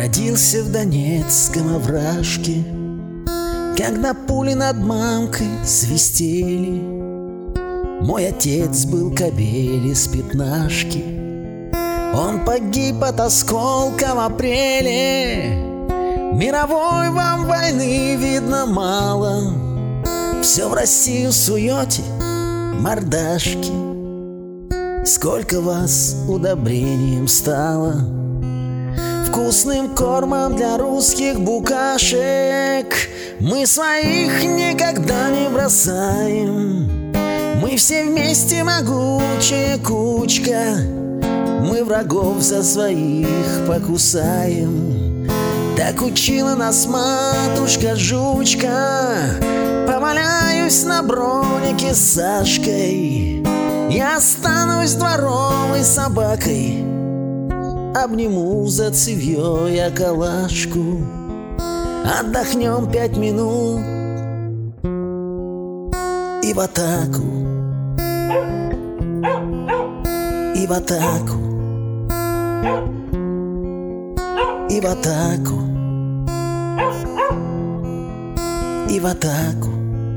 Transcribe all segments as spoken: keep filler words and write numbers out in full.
родился в Донецком овражке, когда пули над мамкой свистели. Мой отец был кобель из пятнашки, он погиб от осколка в апреле. Мировой вам войны видно мало, все в Россию суете мордашки. Сколько вас удобрением стало, вкусным кормом для русских букашек. Мы своих никогда не бросаем, мы все вместе могучая кучка. Мы врагов за своих покусаем, так учила нас матушка-жучка. Поваляюсь на бронике с Сашкой, я останусь дворовой собакой. Обниму за цевьё я калашку, отдохнем пять минут и в атаку, и в атаку, и в атаку, и в атаку.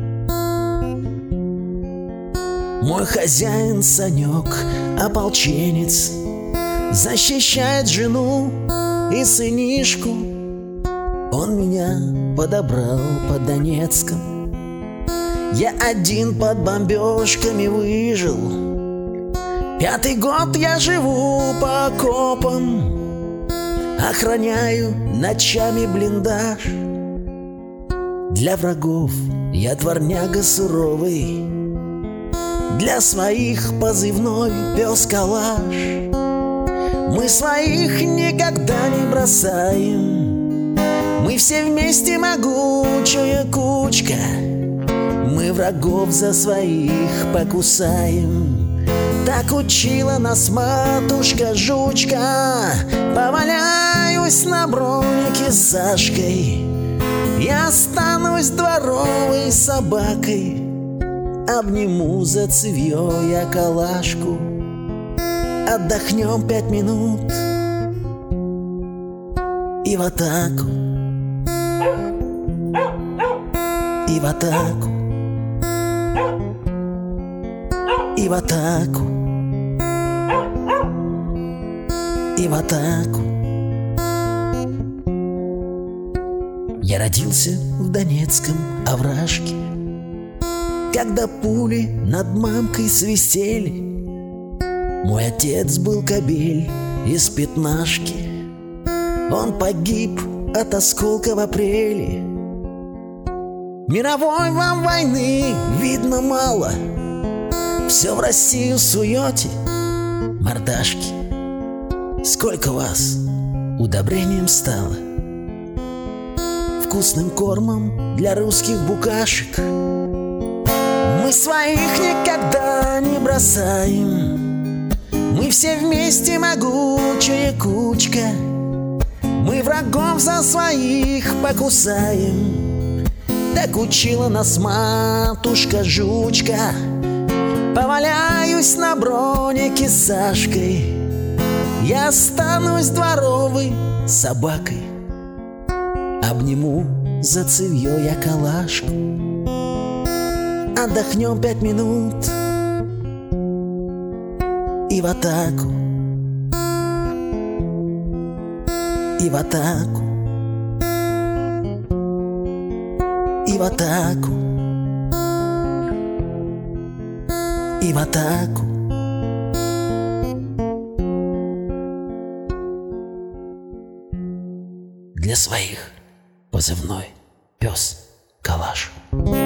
Мой хозяин Санек, ополченец, защищает жену и сынишку. Он меня подобрал под Донецком, я один под бомбежками выжил. Пятый год я живу по окопам, охраняю ночами блиндаж. Для врагов я дворняга суровый, для своих позывной пес-калаш. Мы своих никогда не бросаем, мы все вместе могучая кучка. Мы врагов за своих покусаем, так учила нас матушка-жучка. Поваляюсь на бронике с Сашкой, я останусь дворовой собакой. Обниму за цевьё я калашку, отдохнем пять минут и в атаку, и в атаку, и в атаку, и в атаку. Я родился в Донецком овражке, когда пули над мамкой свистели. Мой отец был кобель из пятнашки, он погиб от осколка в апреле. Мировой вам войны видно мало, все в Россию суете мордашки. Сколько вас удобрением стало, вкусным кормом для русских букашек. Мы своих никогда не бросаем, мы все вместе могучая кучка. Мы врагов за своих покусаем, так учила нас матушка-жучка. Поваляюсь на бронике с Сашкой, я останусь дворовой собакой. Обниму за цевьё я калашку, отдохнем пять минут и в атаку, и в атаку, и в атаку, и в атаку. Для своих позывной пес-калаш.